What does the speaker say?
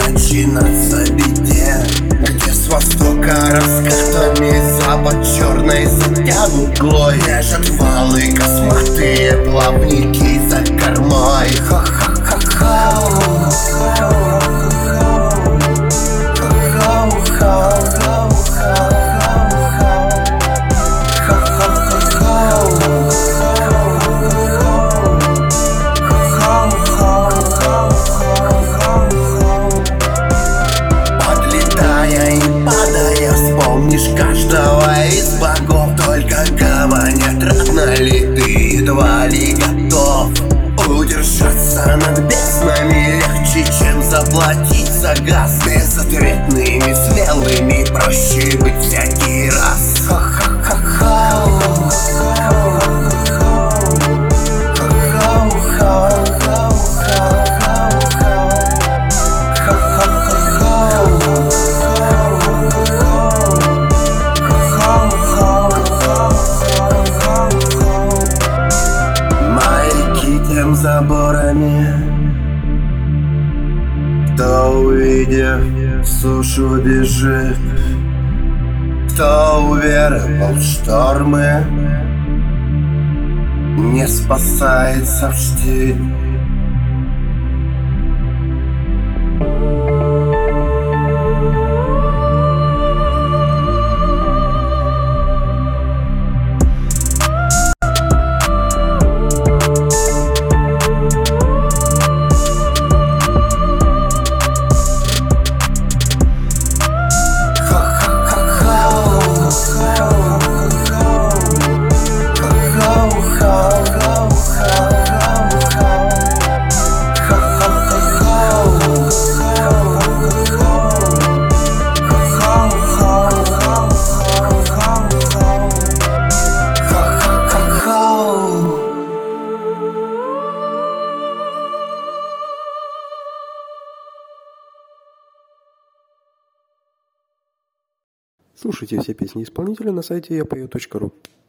начинаться беде, где с востока раскатами запад черной затянут мглой. Лежат валы косматые, плавники за кормой. Подлетая и падая, вспомнишь каждого из богов. Только гавань, рано ли ты едва ли готов удержаться над безднами? Легче, чем заплатить за газ. Безответными, смелыми проще быть всякий раз. Маяки тем заборами, кто, увидев сушу, бежит, кто уверовал в штормы, не спасается в штиль. Слушайте все песни исполнителя на сайте yapою.ru.